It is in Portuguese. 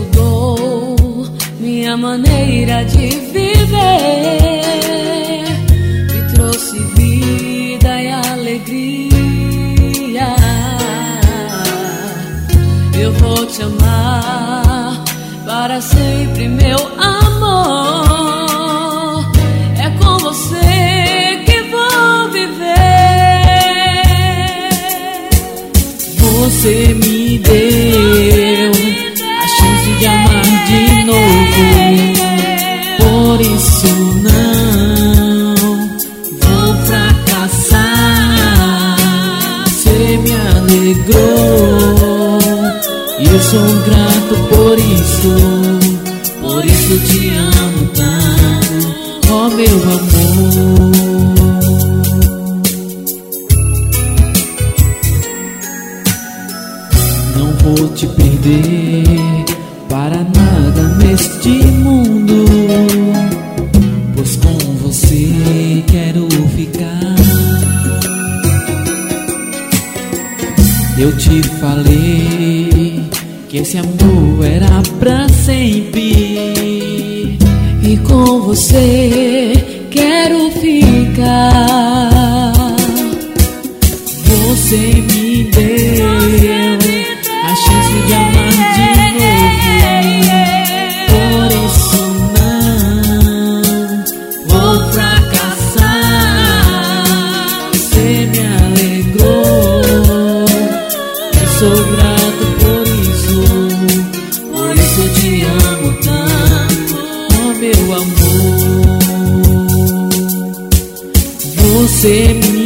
mudou minha maneira de viver, me trouxe vida e alegria. Eu vou te amar para sempre, meu amor. É com você que vou viver. Você me deu a chance de amar de novo, por isso não vou fracassar. Você me alegrou e eu sou grato por isso te amo tanto, ó meu amor. Não vou te perder para nada neste mundo, pois com você quero ficar. Eu te falei que esse amor era pra sempre, e com você quero ficar. Você me deu a chance de amar de novo, por isso não vou fracassar. Você me alegrou, eu sou grato por isso te amo tanto, oh meu amor. Você me